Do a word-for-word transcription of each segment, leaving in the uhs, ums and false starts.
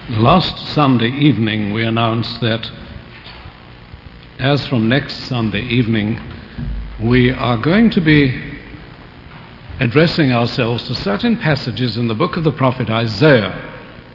Last Sunday evening we announced that as from next Sunday evening we are going to be addressing ourselves to certain passages in the book of the prophet Isaiah.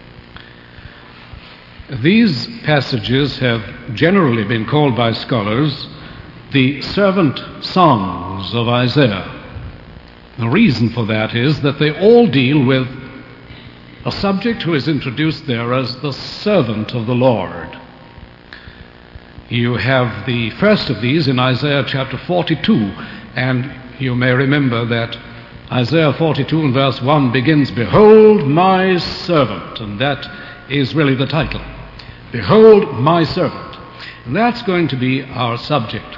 These passages have generally been called by scholars the servant songs of Isaiah. The reason for that is that they all deal with a subject who is introduced there as the servant of the Lord. You have the first of these in Isaiah chapter forty-two, and you may remember that Isaiah forty-two and verse one begins, "Behold my servant," and that is really the title. "Behold my servant." And that's going to be our subject.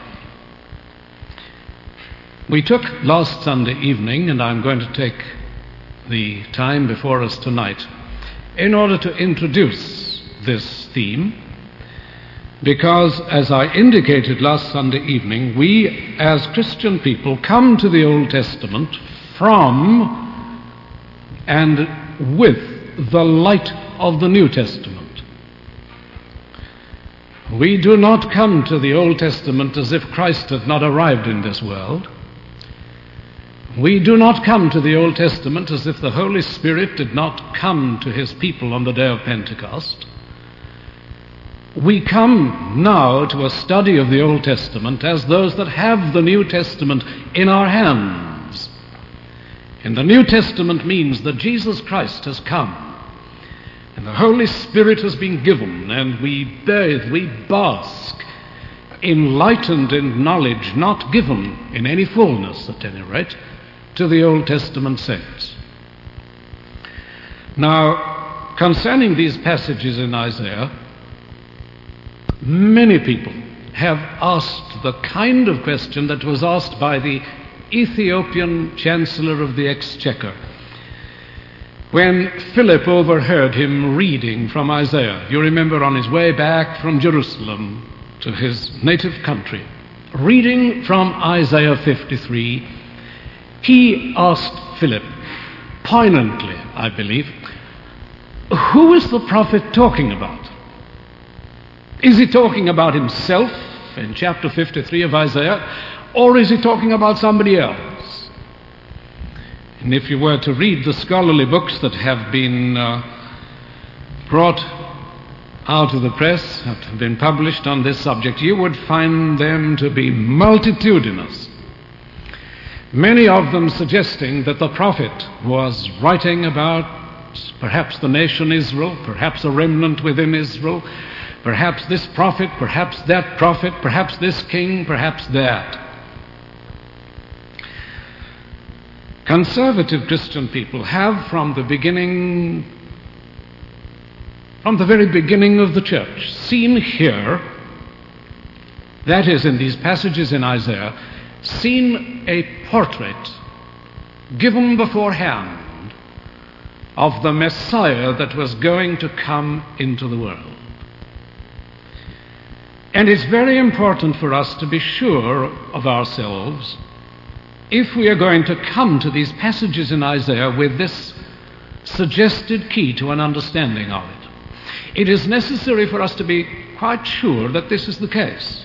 We took last Sunday evening, and I'm going to take the time before us tonight in order to introduce this theme, because as I indicated last Sunday evening, we as Christian people come to the Old Testament from and with the light of the New Testament. We do not come to the Old Testament as if Christ had not arrived in this world. We do not come to the Old Testament as if the Holy Spirit did not come to his people on the day of Pentecost. We come now to a study of the Old Testament as those that have the New Testament in our hands. And the New Testament means that Jesus Christ has come, and the Holy Spirit has been given, and we bathe, we bask, enlightened in knowledge not given in any fullness, at any rate, to the Old Testament saints. Now, concerning these passages in Isaiah, many people have asked the kind of question that was asked by the Ethiopian Chancellor of the Exchequer when Philip overheard him reading from Isaiah. You remember, on his way back from Jerusalem to his native country, reading from Isaiah fifty-three, he asked Philip, poignantly, I believe, who is the prophet talking about? Is he talking about himself in chapter fifty-three of Isaiah, or is he talking about somebody else? And if you were to read the scholarly books that have been uh, brought out of the press, that have been published on this subject, you would find them to be multitudinous. Many of them suggesting that the prophet was writing about perhaps the nation Israel, perhaps a remnant within Israel, perhaps this prophet, perhaps that prophet, perhaps this king, perhaps that. Conservative Christian people have from the beginning, from the very beginning of the church, seen here, that is in these passages in Isaiah, seen a portrait given beforehand of the Messiah that was going to come into the world. And it's very important for us to be sure of ourselves if we are going to come to these passages in Isaiah with this suggested key to an understanding of it. It is necessary for us to be quite sure that this is the case.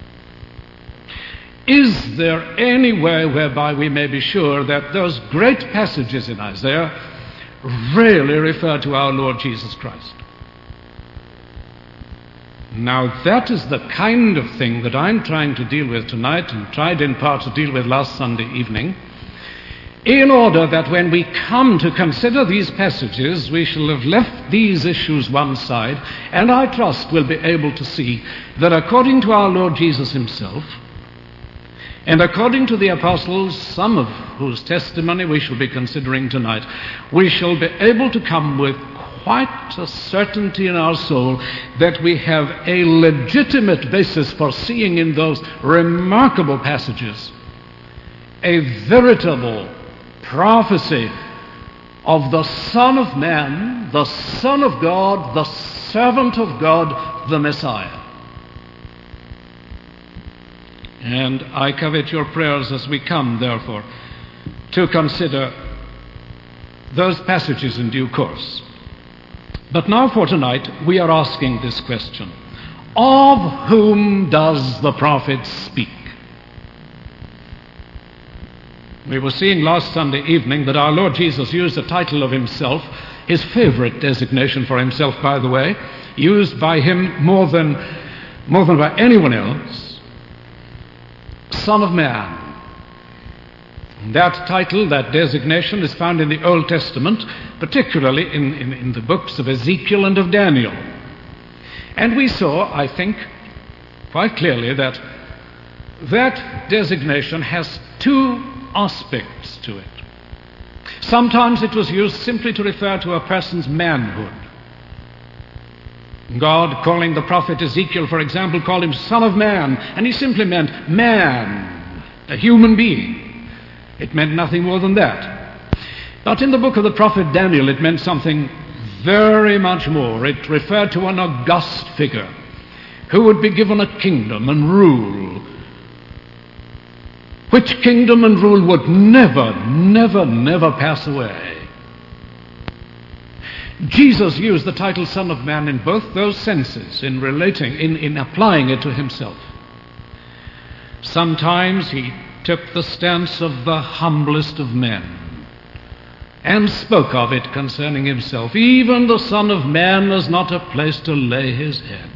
Is there any way whereby we may be sure that those great passages in Isaiah really refer to our Lord Jesus Christ? Now, that is the kind of thing that I'm trying to deal with tonight, and tried in part to deal with last Sunday evening, in order that when we come to consider these passages, we shall have left these issues one side, and I trust we'll be able to see that according to our Lord Jesus himself, and according to the apostles, some of whose testimony we shall be considering tonight, we shall be able to come with quite a certainty in our soul that we have a legitimate basis for seeing in those remarkable passages a veritable prophecy of the Son of Man, the Son of God, the servant of God, the Messiah. And I covet your prayers as we come, therefore, to consider those passages in due course. But now for tonight, we are asking this question: of whom does the prophet speak? We were seeing last Sunday evening that our Lord Jesus used a title of himself, his favorite designation for himself, by the way, used by him more than, more than by anyone else, Son of Man. That title, that designation, is found in the Old Testament, particularly in, in, in the books of Ezekiel and of Daniel. And we saw, I think, quite clearly that that designation has two aspects to it. Sometimes it was used simply to refer to a person's manhood. God, calling the prophet Ezekiel, for example, called him Son of Man, and he simply meant man, a human being. It meant nothing more than that. But in the book of the prophet Daniel, it meant something very much more. It referred to an august figure who would be given a kingdom and rule, which kingdom and rule would never, never, never pass away. Jesus used the title Son of Man in both those senses, in relating, in, in applying it to himself. Sometimes he took the stance of the humblest of men and spoke of it concerning himself. Even the Son of Man has not a place to lay his head.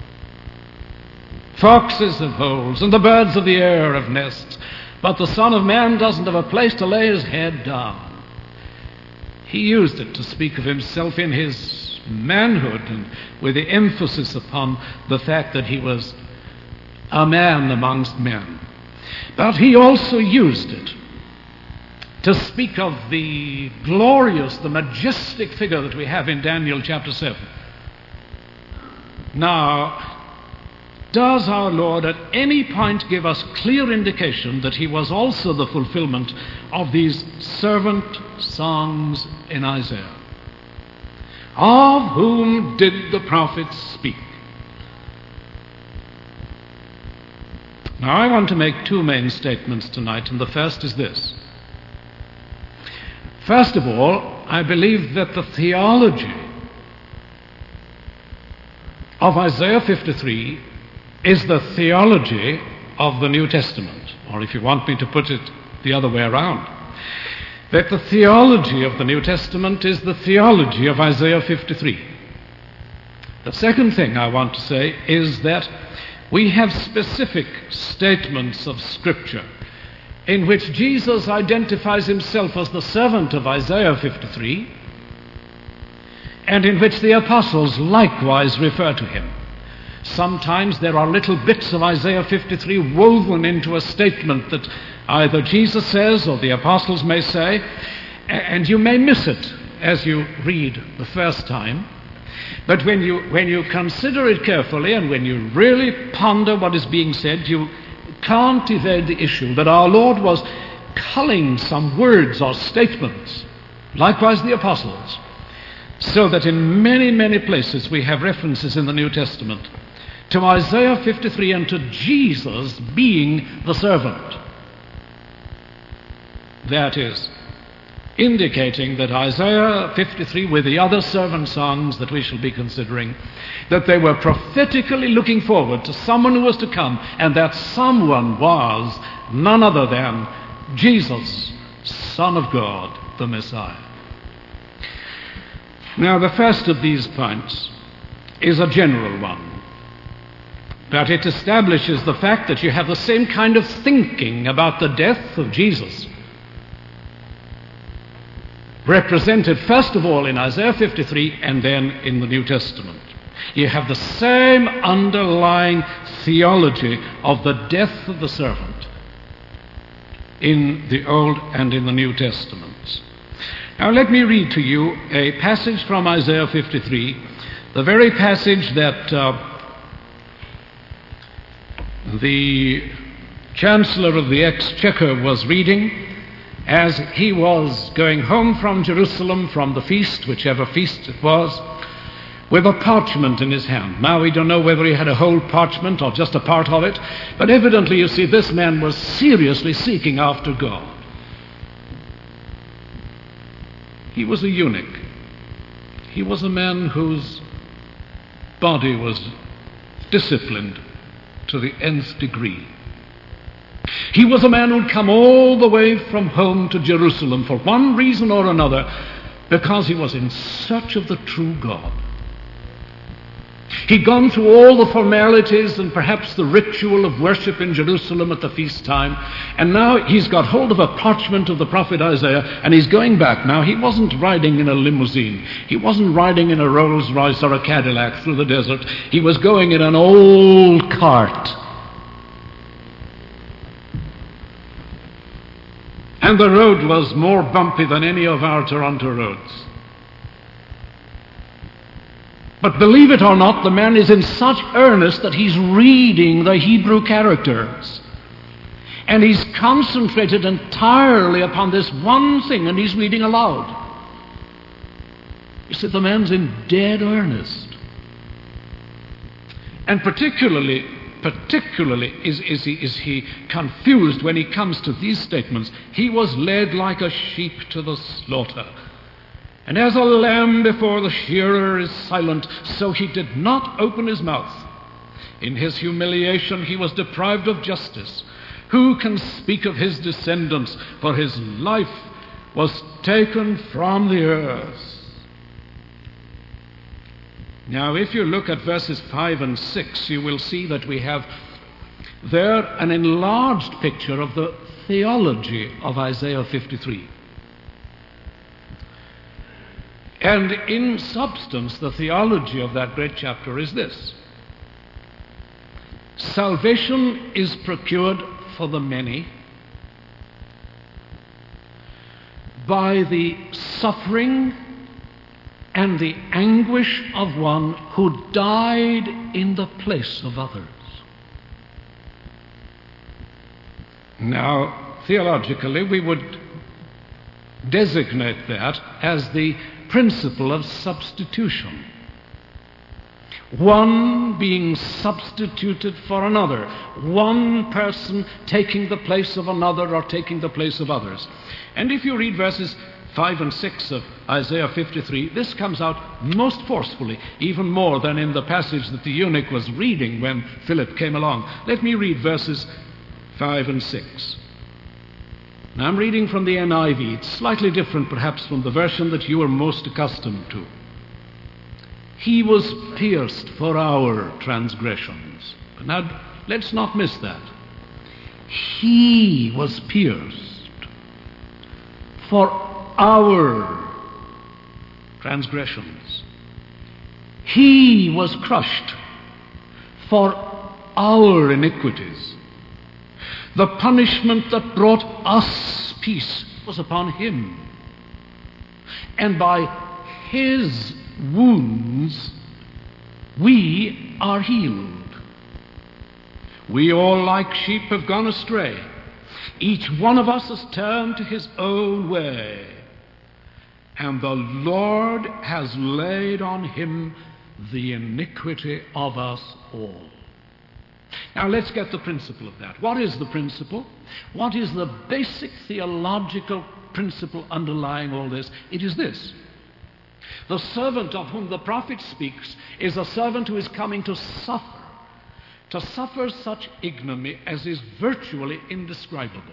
Foxes have holes, and the birds of the air have nests, but the Son of Man doesn't have a place to lay his head down. He used it to speak of himself in his manhood, and with the emphasis upon the fact that he was a man amongst men. But he also used it to speak of the glorious, the majestic figure that we have in Daniel chapter seven. Now, does our Lord at any point give us clear indication that he was also the fulfillment of these servant songs in Isaiah? Of whom did the prophets speak? Now, I want to make two main statements tonight, and the first is this. First of all, I believe that the theology of Isaiah fifty-three is the theology of the New Testament, or if you want me to put it the other way around, that the theology of the New Testament is the theology of Isaiah fifty-three. The second thing I want to say is that we have specific statements of Scripture in which Jesus identifies himself as the servant of Isaiah fifty-three, and in which the apostles likewise refer to him. Sometimes there are little bits of Isaiah fifty-three woven into a statement that either Jesus says or the apostles may say, and you may miss it as you read the first time. But when you, when you consider it carefully and when you really ponder what is being said, you can't evade the issue that our Lord was culling some words or statements, likewise the apostles, so that in many, many places we have references in the New Testament to Isaiah fifty-three and to Jesus being the servant. That is, indicating that Isaiah fifty-three, with the other servant songs that we shall be considering, that they were prophetically looking forward to someone who was to come, and that someone was none other than Jesus, Son of God, the Messiah. Now, the first of these points is a general one, but it establishes the fact that you have the same kind of thinking about the death of Jesus, represented first of all in Isaiah fifty-three and then in the New Testament. You have the same underlying theology of the death of the servant in the Old and in the New Testaments. Now let me read to you a passage from Isaiah fifty-three, the very passage that uh, the Chancellor of the Exchequer was reading as he was going home from Jerusalem from the feast, whichever feast it was, with a parchment in his hand. Now, we don't know whether he had a whole parchment or just a part of it, but evidently, you see, this man was seriously seeking after God. He was a eunuch. He was a man whose body was disciplined to the nth degree. He was a man who'd come all the way from home to Jerusalem for one reason or another, because he was in search of the true God. He'd gone through all the formalities and perhaps the ritual of worship in Jerusalem at the feast time, and now he's got hold of a parchment of the prophet Isaiah, and he's going back. Now, he wasn't riding in a limousine. He wasn't riding in a Rolls Royce or a Cadillac through the desert. He was going in an old cart. And the road was more bumpy than any of our Toronto roads. But believe it or not, the man is in such earnest that he's reading the Hebrew characters. And he's concentrated entirely upon this one thing, and he's reading aloud. You see, the man's in dead earnest. And particularly, particularly is, is, he, is he confused when he comes to these statements. He was led like a sheep to the slaughter. And as a lamb before the shearer is silent, so he did not open his mouth. In his humiliation he was deprived of justice. Who can speak of his descendants? For his life was taken from the earth. Now, if you look at verses five and six, you will see that we have there an enlarged picture of the theology of Isaiah fifty-three. And in substance, the theology of that great chapter is this: salvation is procured for the many by the suffering and the anguish of one who died in the place of others. Now, theologically, we would designate that as the principle of substitution. One being substituted for another. One person taking the place of another or taking the place of others. And if you read verses five and six of Isaiah fifty-three, this comes out most forcefully, even more than in the passage that the eunuch was reading when Philip came along. Let me read verses five and six. Now, I'm reading from the N I V. It's slightly different, perhaps, from the version that you are most accustomed to. He was pierced for our transgressions. But now, let's not miss that. He was pierced for our transgressions. He was crushed for our iniquities. The punishment that brought us peace was upon him. And by his wounds we are healed. We all like sheep have gone astray. Each one of us has turned to his own way. And the Lord has laid on him the iniquity of us all. Now let's get the principle of that. What is the principle? What is the basic theological principle underlying all this? It is this: the servant of whom the prophet speaks is a servant who is coming to suffer, to suffer such ignominy as is virtually indescribable.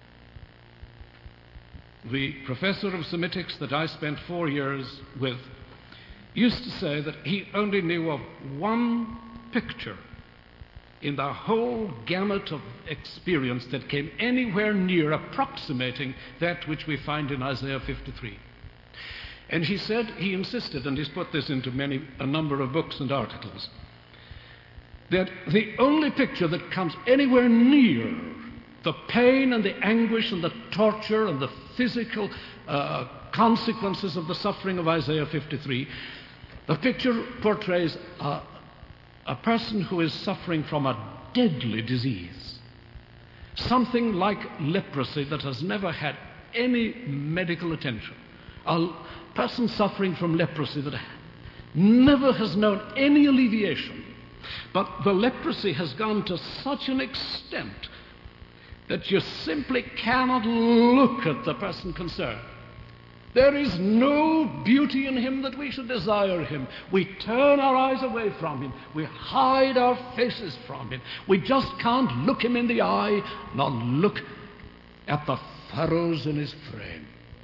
The professor of Semitics that I spent four years with used to say that he only knew of one picture in the whole gamut of experience that came anywhere near approximating that which we find in Isaiah fifty-three. And he said, he insisted, and he's put this into many, a number of books and articles, that the only picture that comes anywhere near the pain and the anguish and the torture and the physical uh, consequences of the suffering of Isaiah fifty-three, the picture portrays a, a person who is suffering from a deadly disease, something like leprosy that has never had any medical attention, a person suffering from leprosy that never has known any alleviation, but the leprosy has gone to such an extent that you simply cannot look at the person concerned There is no beauty in him that we should desire him. We turn our eyes away from him. We hide our faces from him. We just can't look him in the eye, nor look at the furrows in his frame.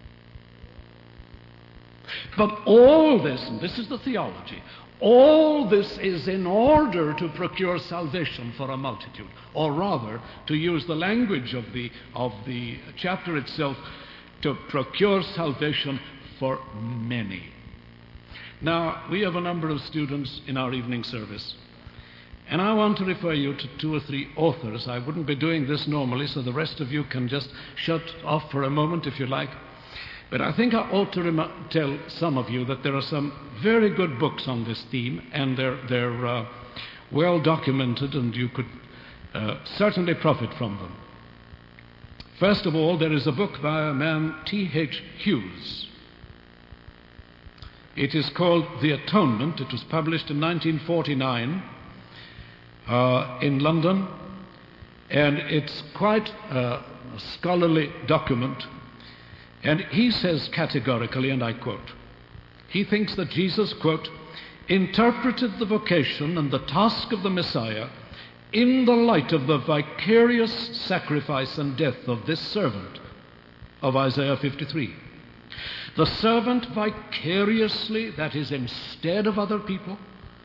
But all this, and this is the theology, all this is in order to procure salvation for a multitude, or rather, to use the language of the, of the chapter itself, to procure salvation for many. Now, we have a number of students in our evening service, and I want to refer you to two or three authors. I wouldn't be doing this normally, so the rest of you can just shut off for a moment if you like. But I think I ought to rem- tell some of you that there are some very good books on this theme, and they're, they're uh, well documented, and you could uh, certainly profit from them. First of all, there is a book by a man, T H Hughes. It is called The Atonement. It was published in nineteen forty-nine uh, in London, and it's quite a scholarly document. And he says categorically, and I quote, he thinks that Jesus, quote, interpreted the vocation and the task of the Messiah in the light of the vicarious sacrifice and death of this servant of Isaiah fifty-three. The servant vicariously, that is, instead of other people,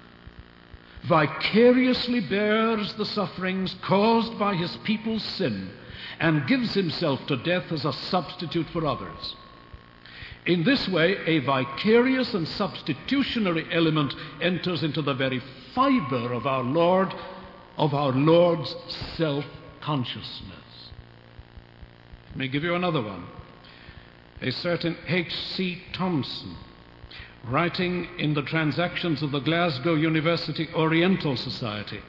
vicariously bears the sufferings caused by his people's sin and gives himself to death as a substitute for others. In this way, a vicarious and substitutionary element enters into the very fiber of our Lord, of our Lord's self-consciousness. Let me give you another one. A certain H C Thompson, writing in the Transactions of the Glasgow University Oriental Society,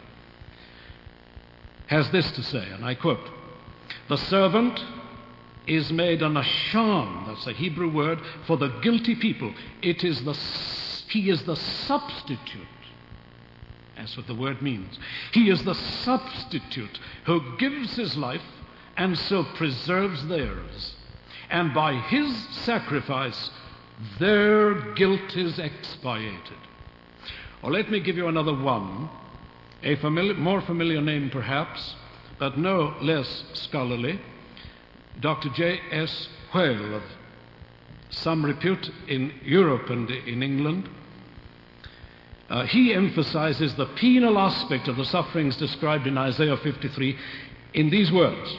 has this to say, and I quote, "The servant is made an asham," that's a Hebrew word, "for the guilty people. It is the, he is the substitute." That's what the word means. He is the substitute who gives his life and so preserves theirs. And by his sacrifice, their guilt is expiated. Or let me give you another one, a familiar, more familiar name perhaps, but no less scholarly, Doctor J S Whale, of some repute in Europe and in England. Uh, he emphasizes the penal aspect of the sufferings described in Isaiah fifty-three in these words.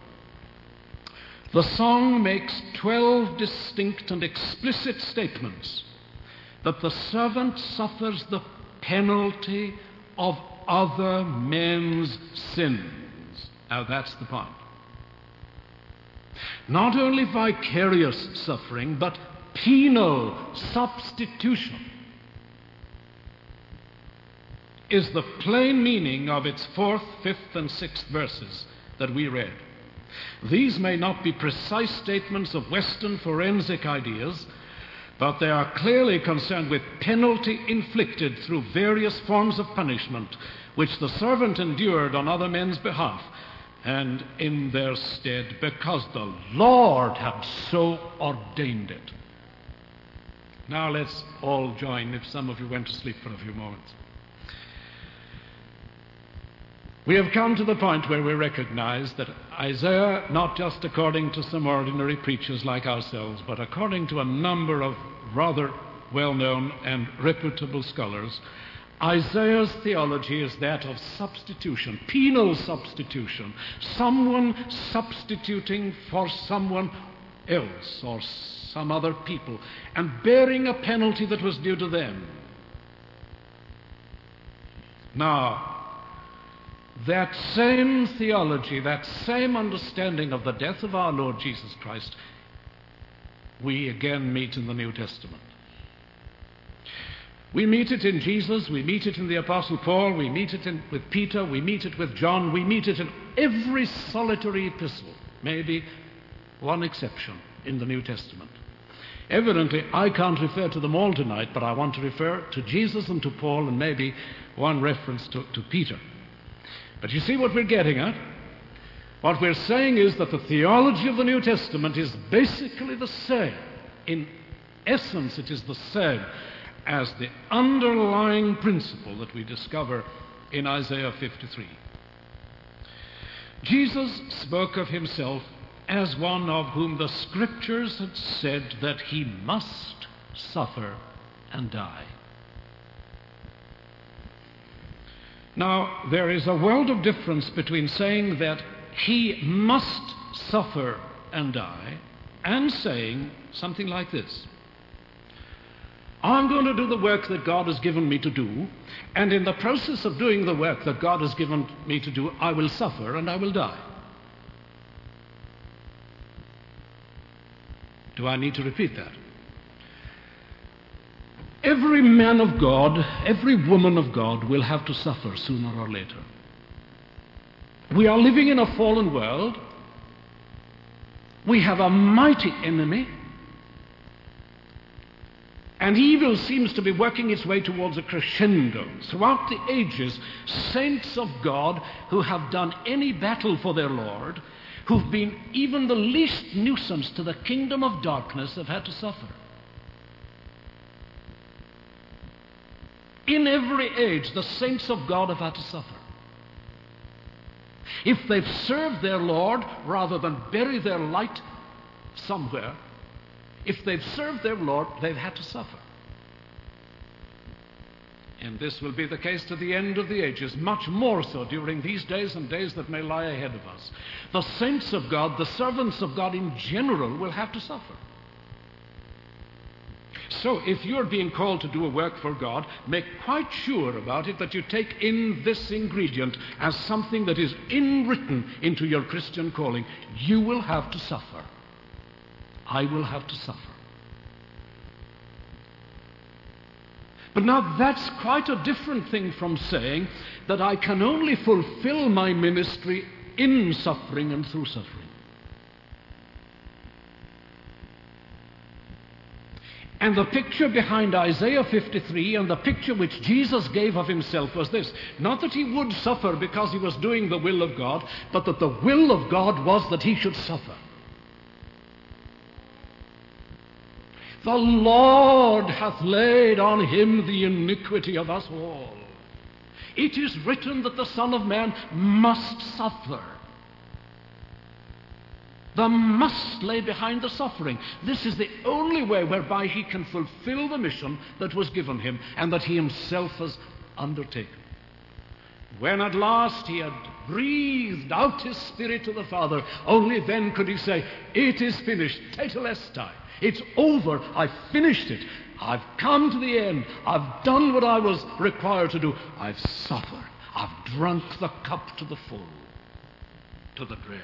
The song makes twelve distinct and explicit statements that the servant suffers the penalty of other men's sins. Now that's the point. Not only vicarious suffering, but penal substitution is the plain meaning of its fourth, fifth, and sixth verses that we read. These may not be precise statements of Western forensic ideas, but they are clearly concerned with penalty inflicted through various forms of punishment, which the servant endured on other men's behalf, and in their stead, because the Lord had so ordained it. Now let's all join, if some of you went to sleep for a few moments. We have come to the point where we recognize that Isaiah, not just according to some ordinary preachers like ourselves, but according to a number of rather well-known and reputable scholars, Isaiah's theology is that of substitution, penal substitution, someone substituting for someone else or some other people and bearing a penalty that was due to them. Now, that same theology, that same understanding of the death of our Lord Jesus Christ, we again meet in the New Testament. We meet it in Jesus, we meet it in the Apostle Paul, we meet it in, with Peter, we meet it with John, we meet it in every solitary epistle, maybe one exception in the New Testament. Evidently, I can't refer to them all tonight, but I want to refer to Jesus and to Paul and maybe one reference to, to Peter. But you see what we're getting at? What we're saying is that the theology of the New Testament is basically the same in essence it is the same as the underlying principle that we discover in Isaiah fifty-three. Jesus spoke of himself as one of whom the Scriptures had said that he must suffer and die. Now, there is a world of difference between saying that he must suffer and die and saying something like this: I'm going to do the work that God has given me to do, and in the process of doing the work that God has given me to do, I will suffer and I will die. Do I need to repeat that? Every man of God, every woman of God will have to suffer sooner or later. We are living in a fallen world. We have a mighty enemy. And evil seems to be working its way towards a crescendo. Throughout the ages, saints of God who have done any battle for their Lord, who've been even the least nuisance to the kingdom of darkness, have had to suffer. In every age, the saints of God have had to suffer. If they've served their Lord rather than bury their light somewhere, if they've served their Lord, they've had to suffer. And this will be the case to the end of the ages, much more so during these days and days that may lie ahead of us. The saints of God, the servants of God in general, will have to suffer. So if you're being called to do a work for God, make quite sure about it that you take in this ingredient as something that is inwritten into your Christian calling. You will have to suffer. I will have to suffer. But now that's quite a different thing from saying that I can only fulfill my ministry in suffering and through suffering. And the picture behind Isaiah fifty-three and the picture which Jesus gave of himself was this: not that he would suffer because he was doing the will of God, but that the will of God was that he should suffer. The Lord hath laid on him the iniquity of us all. It is written that the Son of Man must suffer. The must lay behind the suffering. This is the only way whereby he can fulfill the mission that was given him and that he himself has undertaken. When at last he had breathed out his spirit to the Father, only then could he say, "It is finished, tetelestai. It's over. I've finished it. I've come to the end. I've done what I was required to do. I've suffered. I've drunk the cup to the full, to the dregs."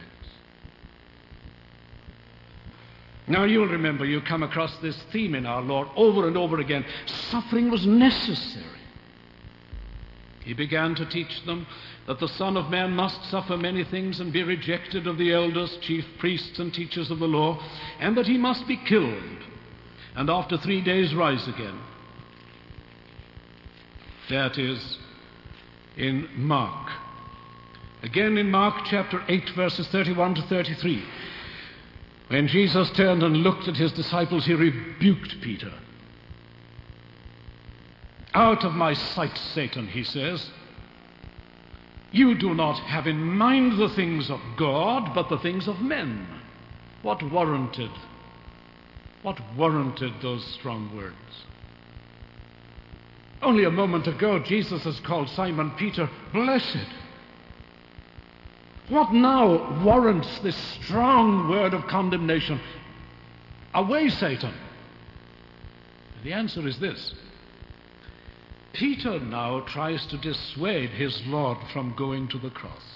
Now you'll remember, you come across this theme in our Lord over and over again. Suffering was necessary. He began to teach them that the Son of Man must suffer many things and be rejected of the elders, chief priests, and teachers of the law, and that he must be killed, and after three days rise again. That is in Mark. Again in Mark chapter eight, verses thirty-one to thirty-three. When Jesus turned and looked at his disciples, he rebuked Peter. "Out of my sight, Satan," he says. "You do not have in mind the things of God, but the things of men." What warranted? What warranted those strong words? Only a moment ago, Jesus has called Simon Peter blessed. What now warrants this strong word of condemnation? "Away, Satan." The answer is this: Peter now tries to dissuade his Lord from going to the cross.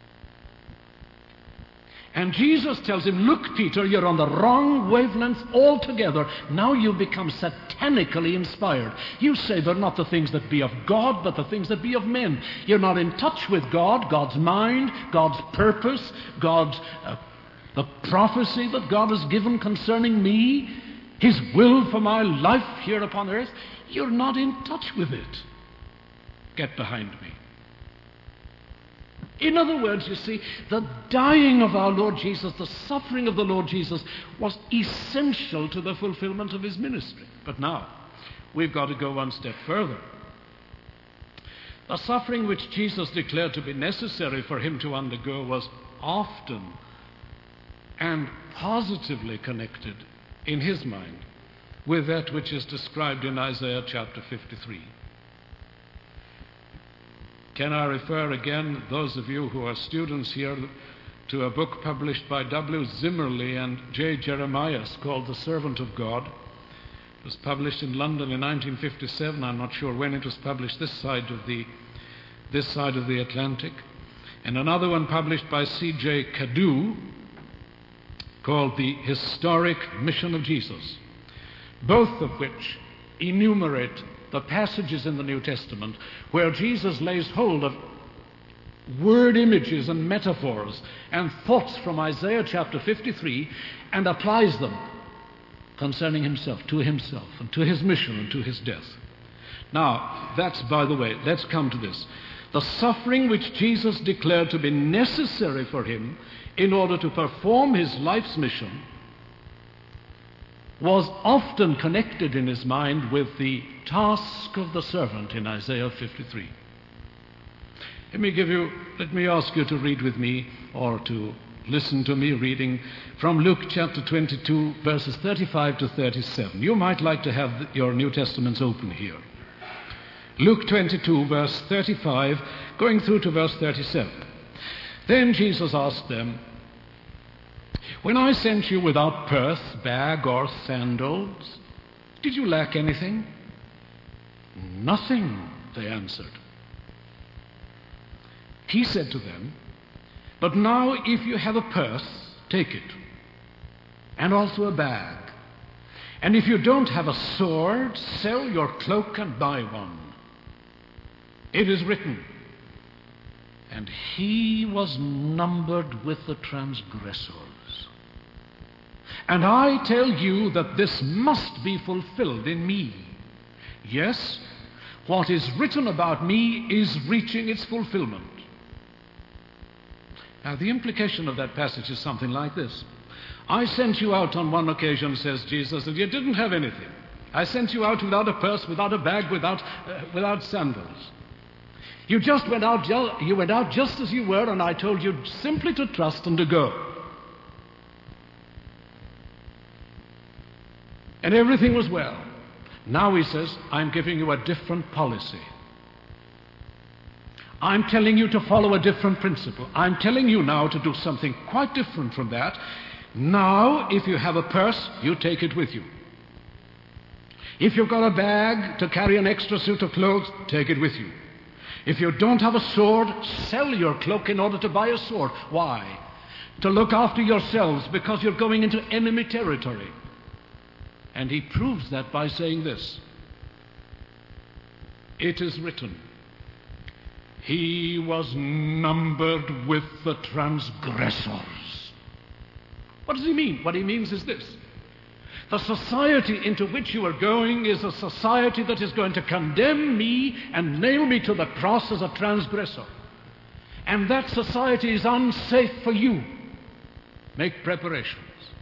And Jesus tells him, "Look, Peter, you're on the wrong wavelength altogether. Now you become satanically inspired. You say they're not the things that be of God, but the things that be of men. You're not in touch with God, God's mind, God's purpose, God's uh, the prophecy that God has given concerning me, his will for my life here upon earth. You're not in touch with it. Get behind me." In other words, you see, the dying of our Lord Jesus, the suffering of the Lord Jesus, was essential to the fulfillment of his ministry. But now, we've got to go one step further. The suffering which Jesus declared to be necessary for him to undergo was often and positively connected in his mind with that which is described in Isaiah chapter fifty-three. Can I refer again, those of you who are students here, to a book published by W. Zimmerly and J. Jeremias called The Servant of God. It was published in London in nineteen fifty-seven. I'm not sure when it was published this side of the, this side of the Atlantic. And another one published by C J Cadu called The Historic Mission of Jesus, both of which enumerate the passages in the New Testament where Jesus lays hold of word images and metaphors and thoughts from Isaiah chapter fifty-three and applies them concerning himself, to himself, and to his mission and to his death. Now, that's, by the way, let's come to this. The suffering which Jesus declared to be necessary for him in order to perform his life's mission was often connected in his mind with the task of the servant in Isaiah fifty-three. Let me give you, let me ask you to read with me, or to listen to me reading from Luke chapter twenty-two, verses thirty-five to thirty-seven. You might like to have your New Testaments open here. Luke twenty-two, verse thirty-five, going through to verse thirty-seven. Then Jesus asked them, "When I sent you without purse, bag, or sandals, did you lack anything?" "Nothing," they answered. He said to them, "But now if you have a purse, take it, and also a bag. And if you don't have a sword, sell your cloak and buy one. It is written, 'And he was numbered with the transgressors.' And I tell you that this must be fulfilled in me. Yes, what is written about me is reaching its fulfillment." Now, the implication of that passage is something like this. I sent you out on one occasion, says Jesus, and you didn't have anything. I sent you out without a purse, without a bag, without, uh, without sandals. You just went out, you went out just as you were, and I told you simply to trust and to go. And everything was well. Now he says, I'm giving you a different policy. I'm telling you to follow a different principle. I'm telling you now to do something quite different from that. Now, if you have a purse, you take it with you. If you've got a bag to carry an extra suit of clothes, take it with you. If you don't have a sword, sell your cloak in order to buy a sword. Why? To look after yourselves, because you're going into enemy territory. And he proves that by saying this. It is written, he was numbered with the transgressors. What does he mean? What he means is this. The society into which you are going is a society that is going to condemn me and nail me to the cross as a transgressor. And that society is unsafe for you. Make preparations.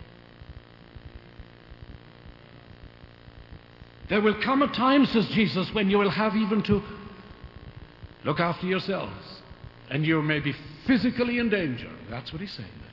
There will come a time, says Jesus, when you will have even to look after yourselves. And you may be physically in danger. That's what he's saying there.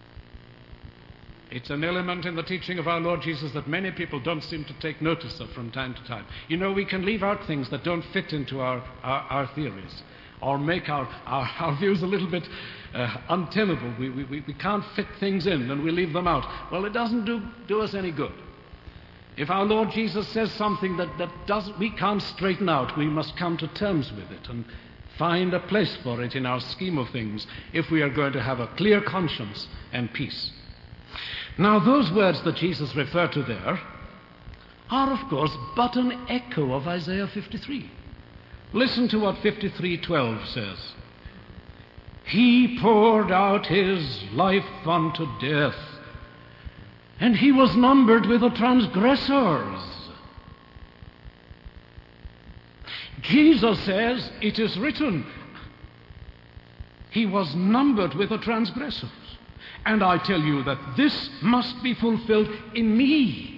It's an element in the teaching of our Lord Jesus that many people don't seem to take notice of from time to time. You know, we can leave out things that don't fit into our, our, our theories, or make our, our, our views a little bit uh, untenable. We, we, we can't fit things in, and we leave them out. Well, it doesn't do, do us any good. If our Lord Jesus says something that, that doesn't, we can't straighten out, we must come to terms with it and find a place for it in our scheme of things if we are going to have a clear conscience and peace. Now, those words that Jesus referred to there are, of course, but an echo of Isaiah fifty-three. Listen to what fifty-three twelve says. He poured out his life unto death, and he was numbered with the transgressors. Jesus says, it is written, He was numbered with the transgressors. And I tell you that this must be fulfilled in me.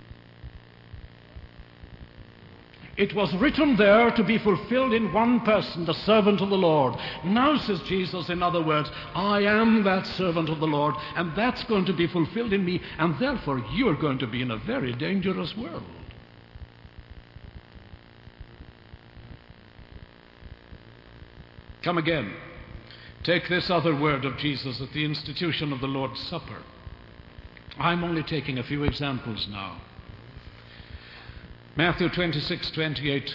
It was written there to be fulfilled in one person, the servant of the Lord. Now, says Jesus, in other words, I am that servant of the Lord, and that's going to be fulfilled in me, and therefore you're going to be in a very dangerous world. Come again. Take this other word of Jesus at the institution of the Lord's Supper. I'm only taking a few examples now. Matthew twenty-six twenty-eight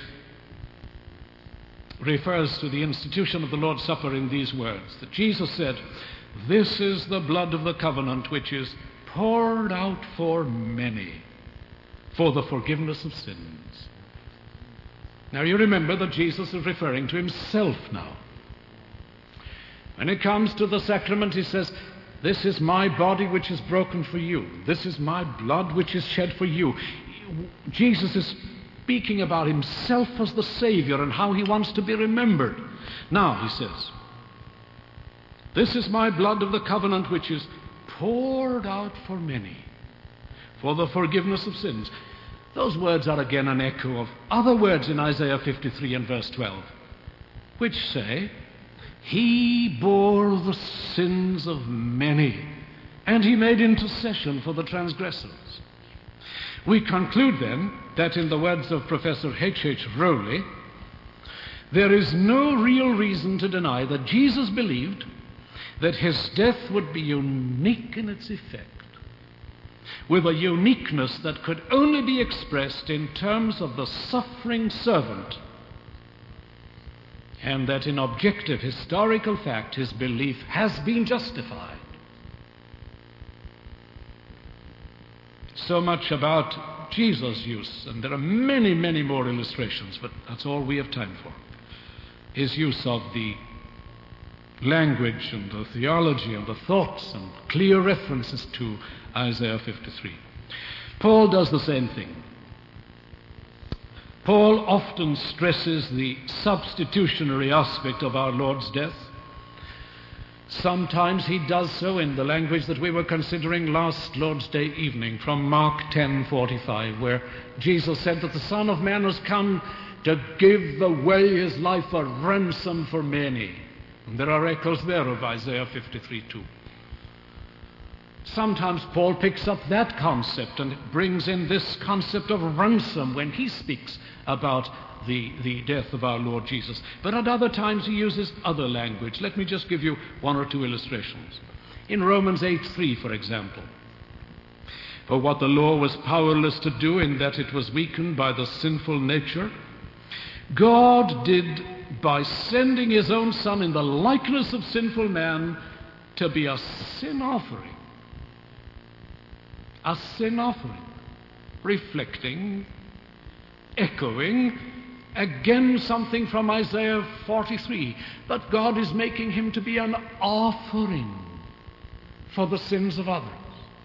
refers to the institution of the Lord's Supper in these words, that Jesus said, "This is the blood of the covenant which is poured out for many for the forgiveness of sins." Now you remember that Jesus is referring to himself now. When it comes to the sacrament, he says, "This is my body which is broken for you. This is my blood which is shed for you." Jesus is speaking about himself as the Savior and how he wants to be remembered. Now, he says, "This is my blood of the covenant which is poured out for many for the forgiveness of sins." Those words are again an echo of other words in Isaiah fifty-three and verse twelve, which say, "He bore the sins of many, and he made intercession for the transgressors." We conclude then that in the words of Professor H H Rowley, there is no real reason to deny that Jesus believed that his death would be unique in its effect, with a uniqueness that could only be expressed in terms of the suffering servant, and that in objective historical fact his belief has been justified. So much about Jesus' use, and there are many, many more illustrations, but that's all we have time for. His use of the language and the theology and the thoughts and clear references to Isaiah fifty-three. Paul does the same thing. Paul often stresses the substitutionary aspect of our Lord's death. Sometimes he does so in the language that we were considering last Lord's Day evening from Mark ten forty-five, where Jesus said that the Son of Man has come to give away his life a ransom for many. And there are echoes there of Isaiah fifty-three too. Sometimes Paul picks up that concept and brings in this concept of ransom when he speaks about the, the death of our Lord Jesus. But at other times he uses other language. Let me just give you one or two illustrations. In Romans eight three, for example, "For what the law was powerless to do in that it was weakened by the sinful nature, God did by sending his own Son in the likeness of sinful man to be a sin offering." A sin offering, reflecting, echoing, again something from Isaiah forty-three, that God is making him to be an offering for the sins of others.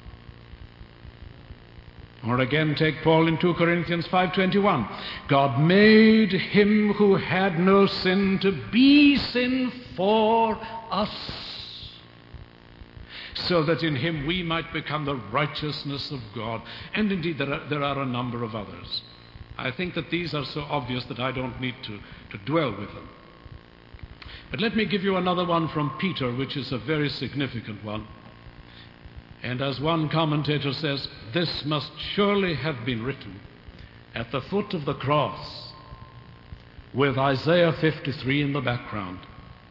Or again, take Paul in two Corinthians five twenty-one. "God made him who had no sin to be sin for us, so that in him we might become the righteousness of God." And indeed, there are, there are a number of others. I think that these are so obvious that I don't need to, to dwell with them. But let me give you another one from Peter, which is a very significant one. And as one commentator says, this must surely have been written at the foot of the cross, with Isaiah fifty-three in the background.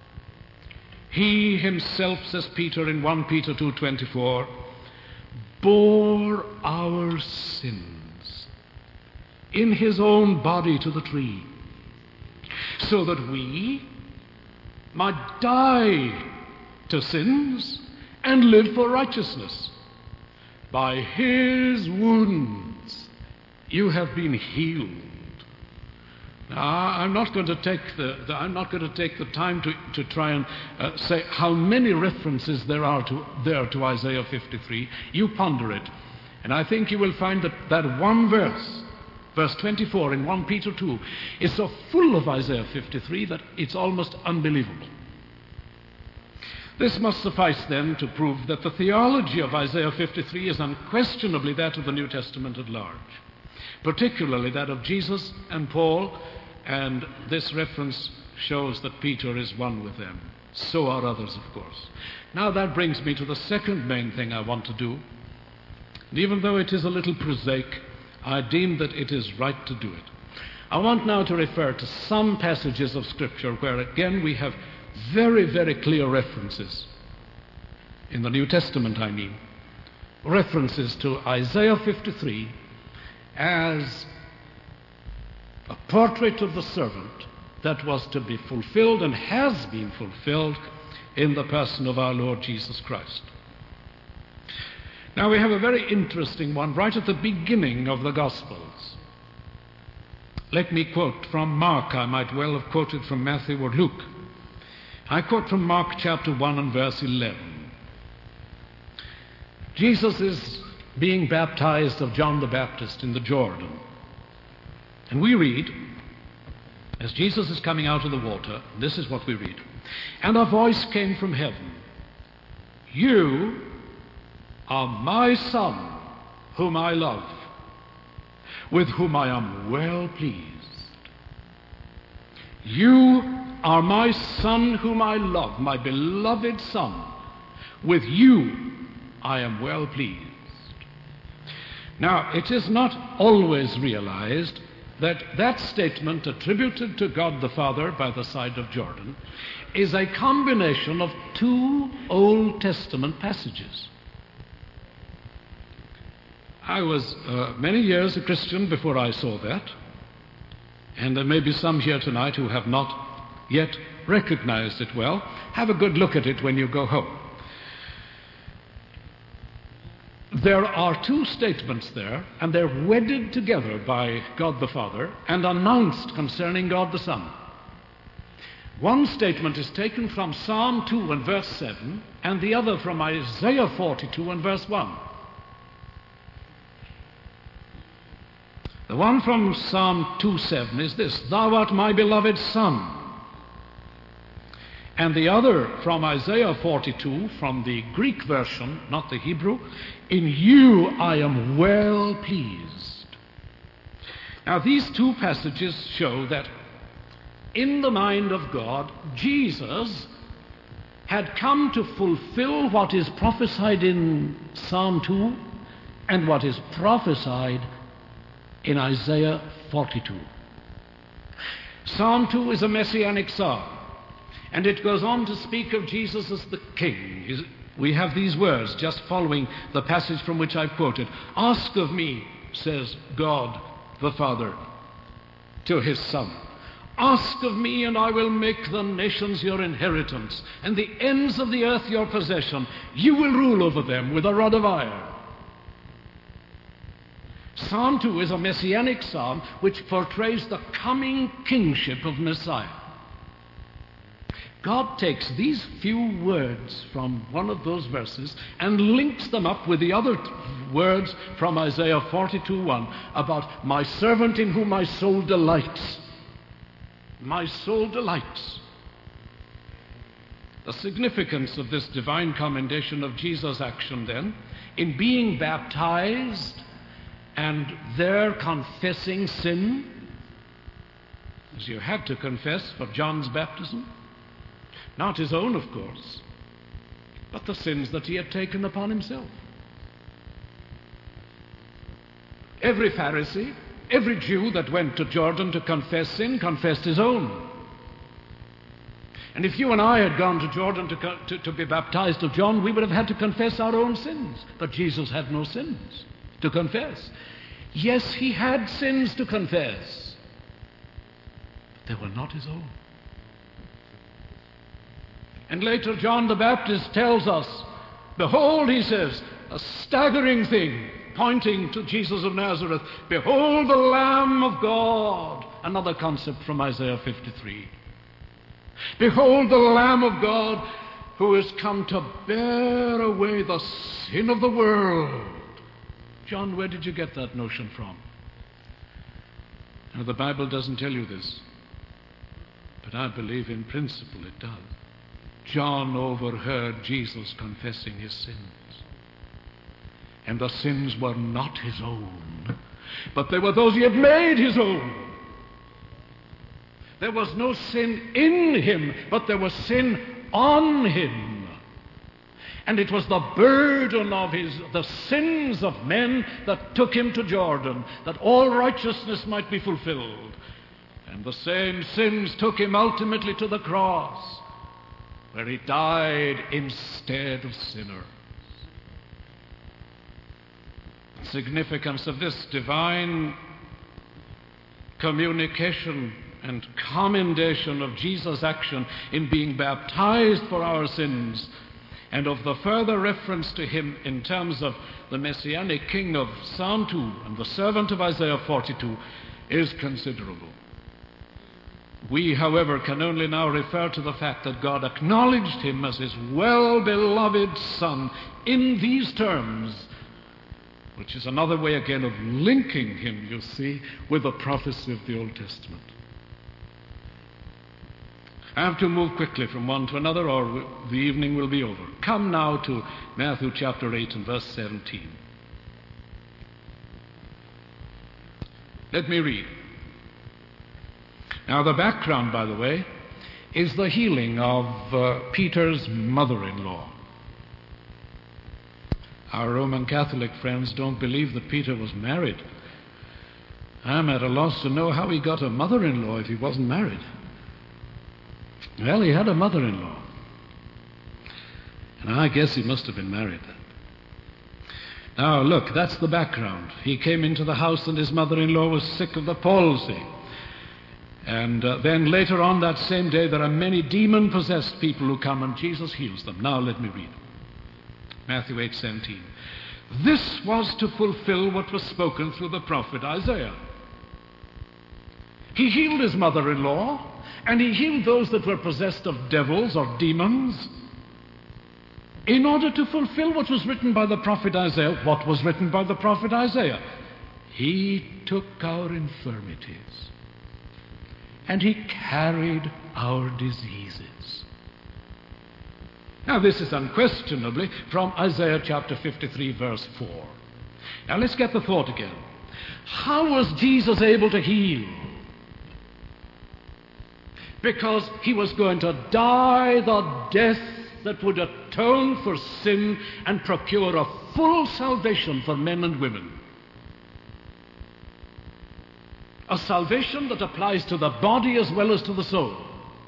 He himself, says Peter in First Peter two twenty-four, bore our sins in his own body to the tree, so that we might die to sins and live for righteousness. By his wounds you have been healed. Now, I'm not going to take the, the I'm not going to take the time to, to try and uh, say how many references there are to there to Isaiah fifty-three. You ponder it, and I think you will find that that one verse, verse twenty-four in First Peter two, is so full of Isaiah fifty-three that it's almost unbelievable. This must suffice then to prove that the theology of Isaiah fifty-three is unquestionably that of the New Testament at large, particularly that of Jesus and Paul, and this reference shows that Peter is one with them. So are others, of course. Now that brings me to the second main thing I want to do. And even though it is a little prosaic, I deem that it is right to do it. I want now to refer to some passages of Scripture where again we have very, very clear references, in the New Testament I mean, references to Isaiah fifty-three as a portrait of the servant that was to be fulfilled and has been fulfilled in the person of our Lord Jesus Christ. Now we have a very interesting one right at the beginning of the Gospels. Let me quote from Mark. I might well have quoted from Matthew or Luke. I quote from Mark chapter one and verse eleven. Jesus is being baptized of John the Baptist in the Jordan. And we read, as Jesus is coming out of the water, this is what we read. And a voice came from heaven, "You are my Son, whom I love, with whom I am well pleased. You are my Son, whom I love, my beloved Son. With you I am well pleased." Now, it is not always realized that that statement attributed to God the Father by the side of Jordan is a combination of two Old Testament passages. I was uh, many years a Christian before I saw that, and there may be some here tonight who have not yet recognized it well. Have a good look at it when you go home. There are two statements there, and they're wedded together by God the Father and announced concerning God the Son. One statement is taken from Psalm two and verse seven, and the other from Isaiah forty-two and verse one. The one from Psalm two seven is this: "Thou art my beloved Son." And the other from Isaiah forty-two, from the Greek version, not the Hebrew, "In you I am well pleased." Now these two passages show that in the mind of God, Jesus had come to fulfill what is prophesied in Psalm two and what is prophesied in Isaiah forty-two. Psalm two is a messianic psalm, and it goes on to speak of Jesus as the King. We have these words just following the passage from which I've quoted. "Ask of me," says God the Father to his Son, "ask of me, and I will make the nations your inheritance, and the ends of the earth your possession. You will rule over them with a rod of iron." Psalm two is a messianic psalm which portrays the coming kingship of Messiah. God takes these few words from one of those verses and links them up with the other words from Isaiah forty-two one about "my servant in whom my soul delights." My soul delights. The significance of this divine commendation of Jesus' action then, in being baptized and there confessing sin, as you had to confess for John's baptism, not his own, of course, but the sins that he had taken upon himself. Every Pharisee, every Jew that went to Jordan to confess sin, confessed his own. And if you and I had gone to Jordan to, to, to be baptized of John, we would have had to confess our own sins. But Jesus had no sins to confess. Yes, he had sins to confess, but they were not his own. And later John the Baptist tells us, "Behold," he says, a staggering thing, pointing to Jesus of Nazareth, "Behold the Lamb of God." Another concept from Isaiah fifty-three. "Behold the Lamb of God who has come to bear away the sin of the world." John, where did you get that notion from? Now, the Bible doesn't tell you this, but I believe in principle it does. John overheard Jesus confessing his sins. And the sins were not his own, but they were those he had made his own. There was no sin in him, but there was sin on him. And it was the burden of his, the sins of men that took him to Jordan, that all righteousness might be fulfilled. And the same sins took him ultimately to the cross, where he died instead of sinners. The significance of this divine communication and commendation of Jesus' action in being baptized for our sins, and of the further reference to him in terms of the Messianic King of Psalm two and the servant of Isaiah forty-two, is considerable. We, however, can only now refer to the fact that God acknowledged him as his well-beloved Son in these terms, which is another way again of linking him, you see, with the prophecy of the Old Testament. I have to move quickly from one to another, or the evening will be over. Come now to Matthew chapter eight and verse seventeen. Let me read. Now, the background, by the way, is the healing of uh, Peter's mother-in-law. Our Roman Catholic friends don't believe that Peter was married. I'm at a loss to know how he got a mother-in-law if he wasn't married. Well, he had a mother-in-law, and I guess he must have been married then. Now, look, that's the background. He came into the house and his mother-in-law was sick of the palsy. And uh, then later on that same day, there are many demon-possessed people who come and Jesus heals them. Now, let me read. Matthew eight seventeen. This was to fulfill what was spoken through the prophet Isaiah. He healed his mother-in-law, and he healed those that were possessed of devils or demons, in order to fulfill what was written by the prophet Isaiah. What was written by the prophet Isaiah? He took our infirmities, and he carried our diseases. Now, this is unquestionably from Isaiah chapter fifty-three, verse four. Now, let's get the thought again. How was Jesus able to heal? Because he was going to die the death that would atone for sin and procure a full salvation for men and women. A salvation that applies to the body as well as to the soul.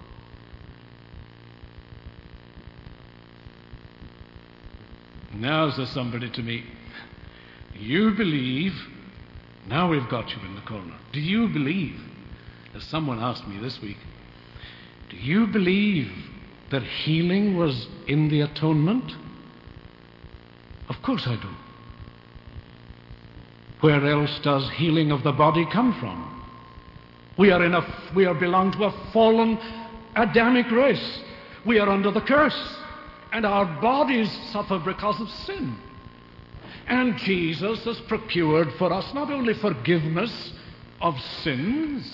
Now says somebody to me, you believe, now we've got you in the corner, do you believe, as someone asked me this week, do you believe that healing was in the atonement? Of course I do. Where else does healing of the body come from? We are in a, we are belong to a fallen Adamic race. We are under the curse, and our bodies suffer because of sin. And Jesus has procured for us not only forgiveness of sins,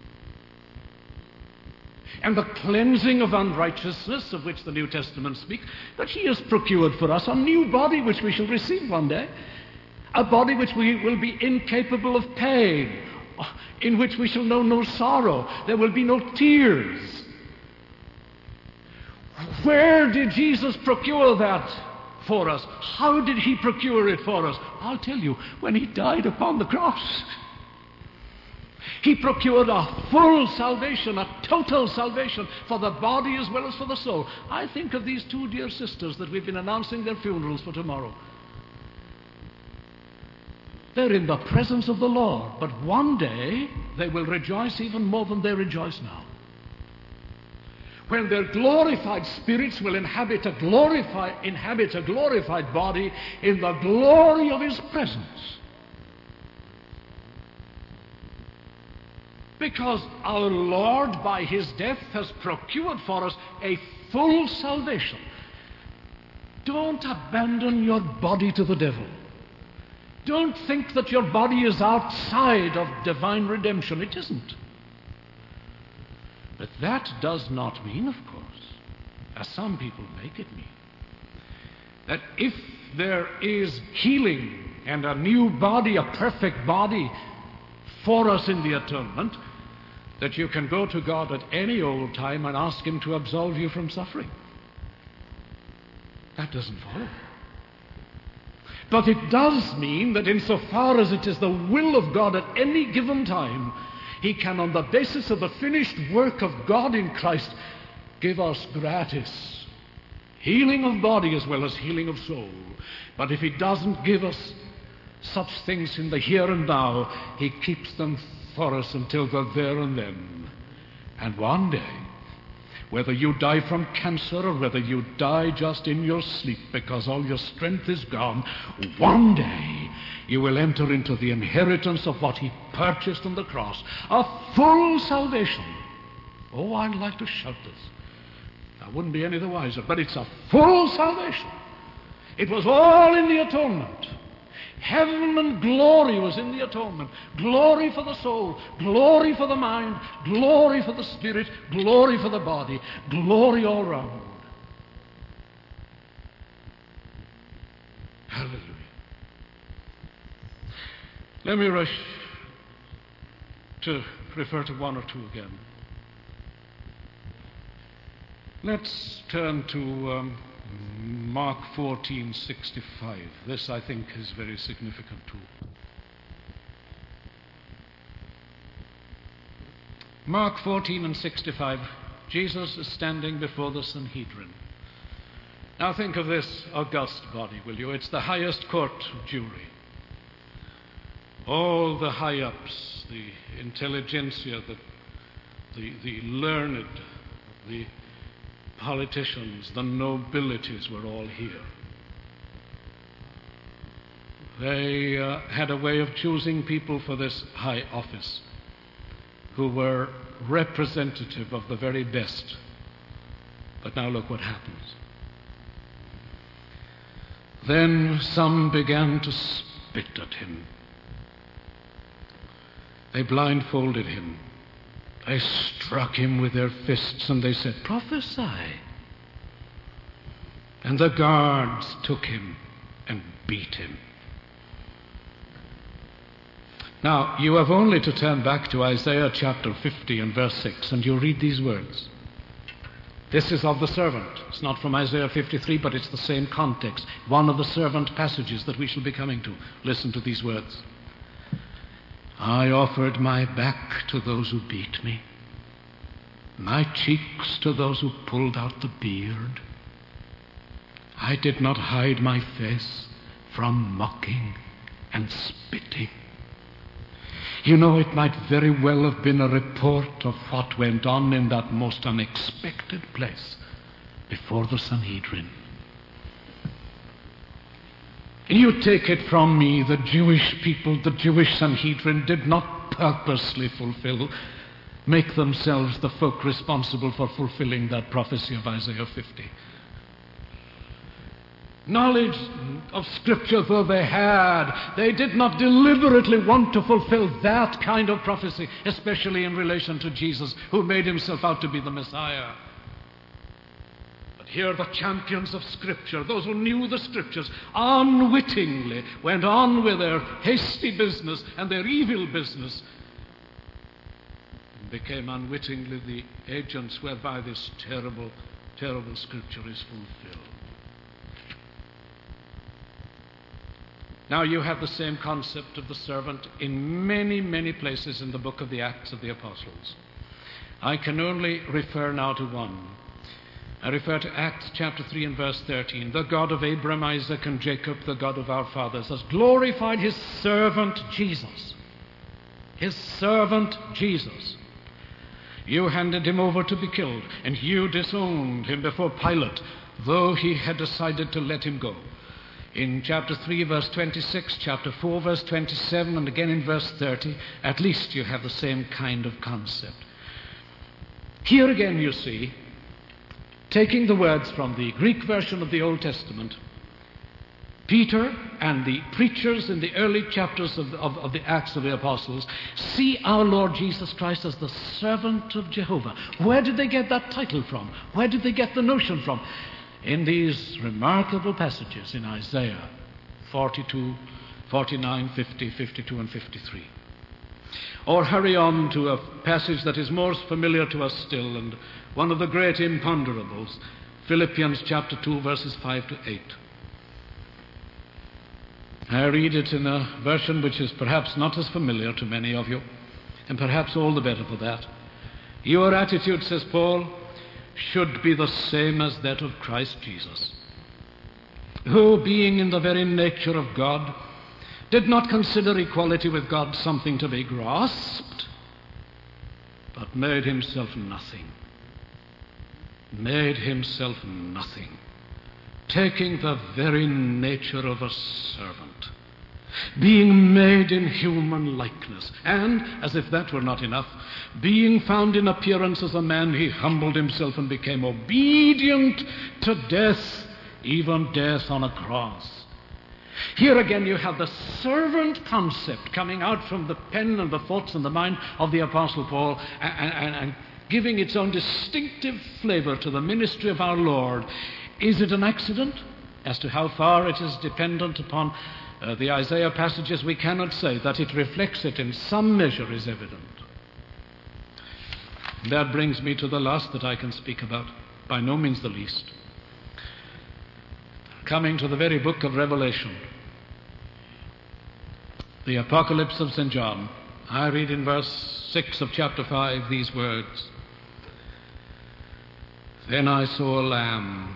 and the cleansing of unrighteousness, of which the New Testament speaks, but he has procured for us a new body which we shall receive one day, a body which we will be incapable of pain, in which we shall know no sorrow, there will be no tears. Where did Jesus procure that for us? How did he procure it for us? I'll tell you, when he died upon the cross. He procured a full salvation, a total salvation for the body as well as for the soul. I think of these two dear sisters that we've been announcing their funerals for tomorrow. They're in the presence of the Lord, but one day they will rejoice even more than they rejoice now. When their glorified spirits will inhabit a glorified, inhabit a glorified body in the glory of his presence. Because our Lord, by his death, has procured for us a full salvation. Don't abandon your body to the devil. Don't think that your body is outside of divine redemption. It isn't. But that does not mean, of course, as some people make it mean. That if there is healing and a new body, a perfect body for us in the atonement, that you can go to God at any old time and ask Him to absolve you from suffering. That doesn't follow. But it does mean that insofar as it is the will of God at any given time, He can, on the basis of the finished work of God in Christ, give us gratis healing of body as well as healing of soul. But if He doesn't give us such things in the here and now, He keeps them for us until the there and then. And one day, whether you die from cancer or whether you die just in your sleep because all your strength is gone, one day you will enter into the inheritance of what He purchased on the cross, a full salvation. Oh, I'd like to shout this. I wouldn't be any the wiser, but it's a full salvation. It was all in the atonement. Heaven and glory was in the atonement. Glory for the soul, glory for the mind, glory for the spirit, glory for the body, glory all round. Hallelujah. Let me rush to refer to one or two again. Let's turn to um, Mark fourteen sixty-five. This, I think, is very significant too. Mark fourteen and sixty-five, Jesus is standing before the Sanhedrin. Now think of this august body, will you? It's the highest court of jury. All the high-ups, the intelligentsia, the, the, the learned, the politicians, the nobilities were all here. They uh, had a way of choosing people for this high office who were representative of the very best. But now look what happens. Then some began to spit at him. They blindfolded him. They struck him with their fists and they said, "Prophesy." And the guards took him and beat him. Now, you have only to turn back to Isaiah chapter fifty and verse six, and you read these words. This is of the servant. It's not from Isaiah fifty-three, but it's the same context. One of the servant passages that we shall be coming to. Listen to these words. I offered my back to those who beat me, my cheeks to those who pulled out the beard. I did not hide my face from mocking and spitting. You know, it might very well have been a report of what went on in that most unexpected place before the Sanhedrin. You take it from me, the Jewish people, the Jewish Sanhedrin did not purposely fulfill, make themselves the folk responsible for fulfilling that prophecy of Isaiah fifty. Knowledge of Scripture though they had, they did not deliberately want to fulfill that kind of prophecy, especially in relation to Jesus, who made himself out to be the Messiah. But here the champions of Scripture, those who knew the Scriptures, unwittingly went on with their hasty business and their evil business, and became unwittingly the agents whereby this terrible, terrible Scripture is fulfilled. Now you have the same concept of the servant in many, many places in the book of the Acts of the Apostles. I can only refer now to one. I refer to Acts chapter three and verse thirteen. The God of Abraham, Isaac, and Jacob, the God of our fathers, has glorified his servant Jesus. His servant Jesus. You handed him over to be killed, and you disowned him before Pilate, though he had decided to let him go. In chapter three, verse twenty-six, chapter four, verse twenty-seven, and again in verse thirty, at least you have the same kind of concept. Here again, you see, taking the words from the Greek version of the Old Testament, Peter and the preachers in the early chapters of, of, of the Acts of the Apostles see our Lord Jesus Christ as the servant of Jehovah. Where did they get that title from? Where did they get the notion from? In these remarkable passages in Isaiah forty-two, forty-nine, fifty, fifty-two, and fifty-three. Or hurry on to a passage that is more familiar to us still, and one of the great imponderables, Philippians chapter two, verses five to eight. I read it in a version which is perhaps not as familiar to many of you, and perhaps all the better for that. Your attitude, says Paul, should be the same as that of Christ Jesus, who, being in the very nature of God, did not consider equality with God something to be grasped, but made himself nothing. Made himself nothing, taking the very nature of a servant, being made in human likeness, and, as if that were not enough, being found in appearance as a man, he humbled himself and became obedient to death, even death on a cross. Here again you have the servant concept coming out from the pen and the thoughts and the mind of the Apostle Paul, and, and, and giving its own distinctive flavor to the ministry of our Lord. Is it an accident? As to how far it is dependent upon uh, the Isaiah passages, we cannot say. That it reflects it in some measure is evident. That brings me to the last that I can speak about, by no means the least. Coming to the very book of Revelation, the Apocalypse of Saint John, I read in verse six of chapter five these words: Then I saw a lamb,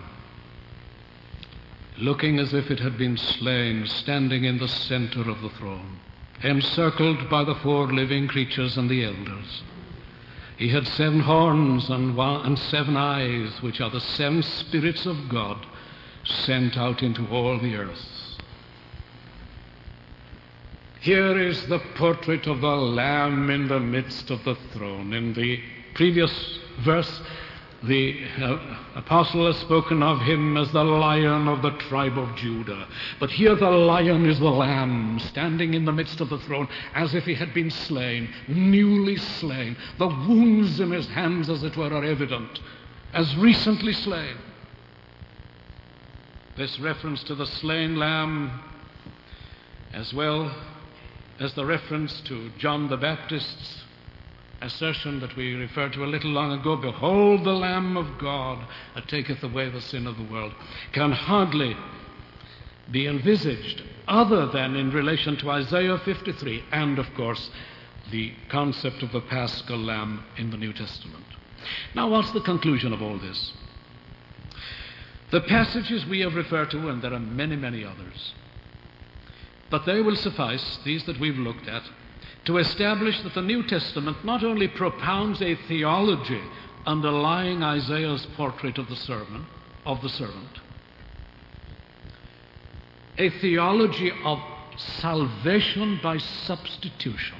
looking as if it had been slain, standing in the center of the throne, encircled by the four living creatures and the elders. He had seven horns and, one, and seven eyes, which are the seven spirits of God sent out into all the earth. Here is the portrait of the Lamb in the midst of the throne. In the previous verse, the uh, apostle has spoken of him as the Lion of the tribe of Judah. But here the Lion is the Lamb, standing in the midst of the throne, as if he had been slain, newly slain. The wounds in his hands, as it were, are evident, as recently slain. This reference to the slain Lamb, as well as the reference to John the Baptist's assertion that we referred to a little long ago, behold the Lamb of God that taketh away the sin of the world, can hardly be envisaged other than in relation to Isaiah fifty-three and, of course, the concept of the Paschal Lamb in the New Testament. Now, what's the conclusion of all this? The passages we have referred to, and there are many, many others, but they will suffice, these that we've looked at, to establish that the New Testament not only propounds a theology underlying Isaiah's portrait of the servant, of the servant, a theology of salvation by substitution,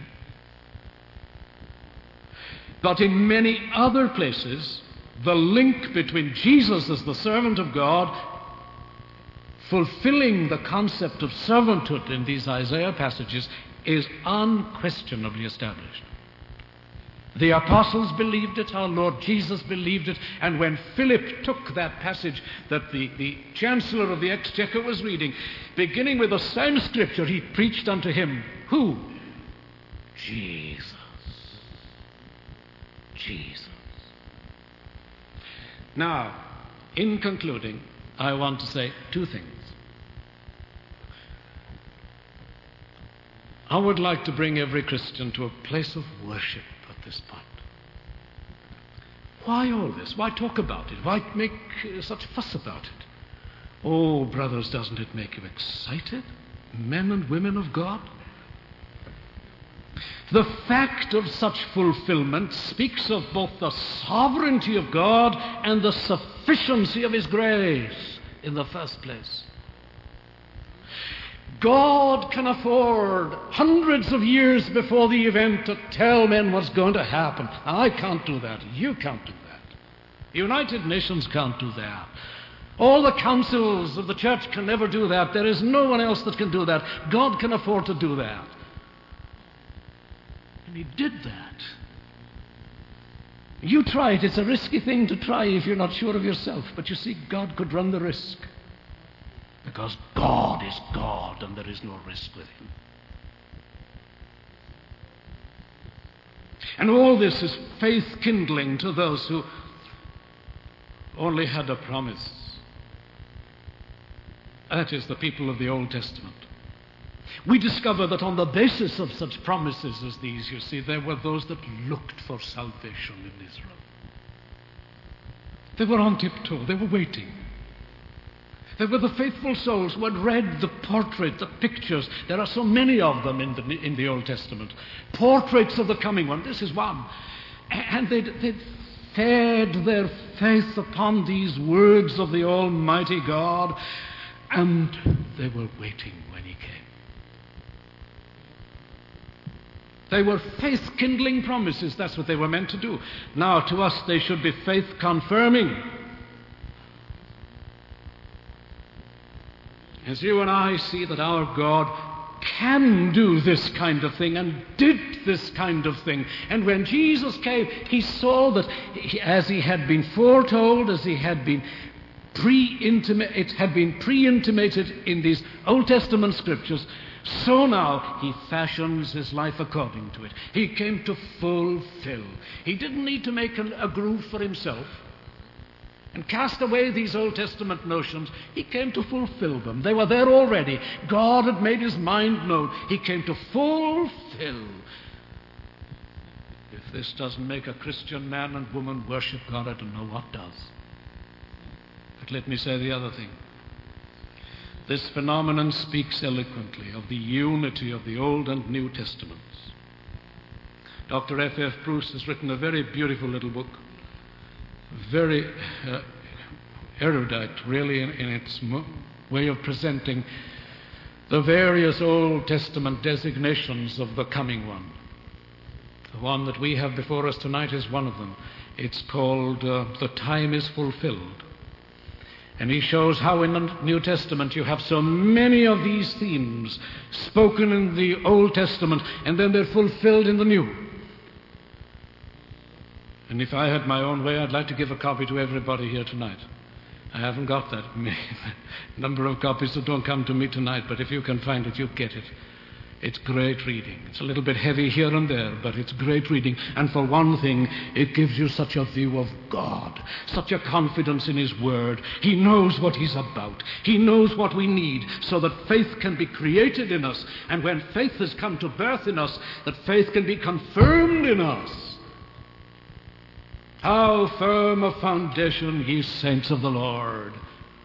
but in many other places, the link between Jesus as the servant of God, fulfilling the concept of servanthood in these Isaiah passages, is unquestionably established. The apostles believed it, our Lord Jesus believed it, and when Philip took that passage that the, the chancellor of the exchequer was reading, beginning with the same scripture, he preached unto him, who? Jesus. Jesus. Now, in concluding, I want to say two things. I would like to bring every Christian to a place of worship at this point. Why all this? Why talk about it? Why make uh, such fuss about it? Oh, brothers, doesn't it make you excited? Men and women of God? The fact of such fulfillment speaks of both the sovereignty of God and the sufficiency of His grace in the first place. God can afford hundreds of years before the event to tell men what's going to happen. I can't do that. You can't do that. The United Nations can't do that. All the councils of the church can never do that. There is no one else that can do that. God can afford to do that. And he did that. You try it. It's a risky thing to try if you're not sure of yourself. But you see, God could run the risk. Because God is God and there is no risk with him. And all this is faith kindling to those who only had a promise. That is the people of the Old Testament. We discover that on the basis of such promises as these, you see, there were those that looked for salvation in Israel. They were on tiptoe. They were waiting. They were the faithful souls who had read the portrait, the pictures. There are so many of them in the, in the Old Testament. Portraits of the coming one. This is one. And they'd, they'd fed their faith upon these words of the Almighty God. And they were waiting when he came. They were faith-kindling promises. That's what they were meant to do. Now, to us, they should be faith-confirming. As you and I see that our God can do this kind of thing and did this kind of thing. And when Jesus came, he saw that he, as he had been foretold, as he had been pre-intimate, it had been pre-intimated in these Old Testament scriptures, so now he fashions his life according to it. He came to fulfill. He didn't need to make a, a groove for himself and cast away these Old Testament notions. He came to fulfill them. They were there already. God had made his mind known. He came to fulfill. If this doesn't make a Christian man and woman worship God, I don't know what does. But let me say the other thing. This phenomenon speaks eloquently of the unity of the Old and New Testaments. Doctor F F Bruce has written a very beautiful little book, very uh, erudite, really, in, in its mo- way of presenting the various Old Testament designations of the coming one. The one that we have before us tonight is one of them. It's called uh, The Time is Fulfilled. And he shows how in the New Testament you have so many of these themes spoken in the Old Testament, and then they're fulfilled in the New. And if I had my own way, I'd like to give a copy to everybody here tonight. I haven't got that number of copies, so don't come to me tonight, but if you can find it, you get it. It's great reading. It's a little bit heavy here and there, but it's great reading. And for one thing, it gives you such a view of God, such a confidence in his word. He knows what he's about. He knows what we need so that faith can be created in us. And when faith has come to birth in us, that faith can be confirmed in us. How firm a foundation, ye saints of the Lord,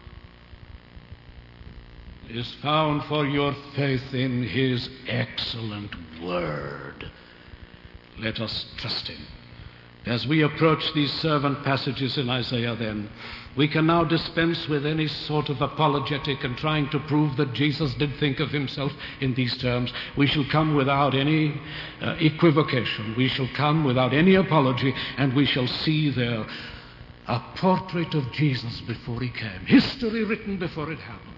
is found for your faith in his excellent word. Let us trust him. As we approach these servant passages in Isaiah, then, we can now dispense with any sort of apologetic and trying to prove that Jesus did think of himself in these terms. We shall come without any uh, equivocation. We shall come without any apology, and we shall see there a portrait of Jesus before he came. History written before it happened.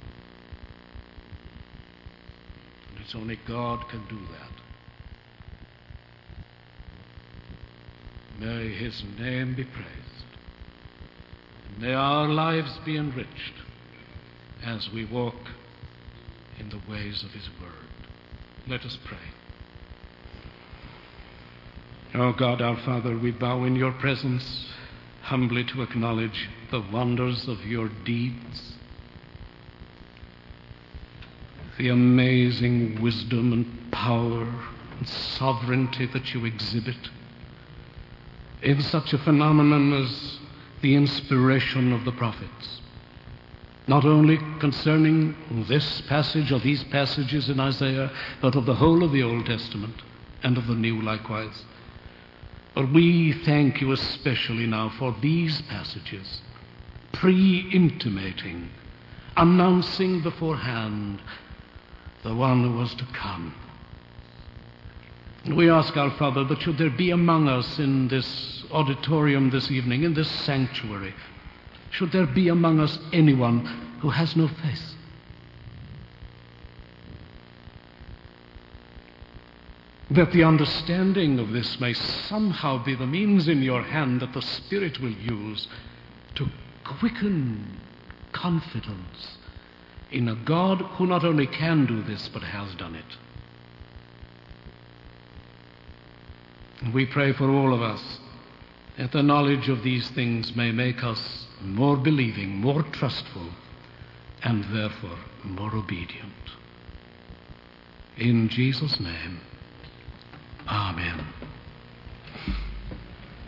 And it's only God can do that. May his name be praised. And may our lives be enriched as we walk in the ways of his word. Let us pray. Oh God, our Father, we bow in your presence humbly to acknowledge the wonders of your deeds, the amazing wisdom and power and sovereignty that you exhibit in such a phenomenon as the inspiration of the prophets, not only concerning this passage or these passages in Isaiah, but of the whole of the Old Testament and of the New likewise. But we thank you especially now for these passages, pre-intimating, announcing beforehand the one who was to come. We ask our Father that should there be among us in this auditorium this evening, in this sanctuary, should there be among us anyone who has no faith? That the understanding of this may somehow be the means in your hand that the Spirit will use to quicken confidence in a God who not only can do this but has done it. We pray for all of us that the knowledge of these things may make us more believing, more trustful, and therefore more obedient. In Jesus' name, amen.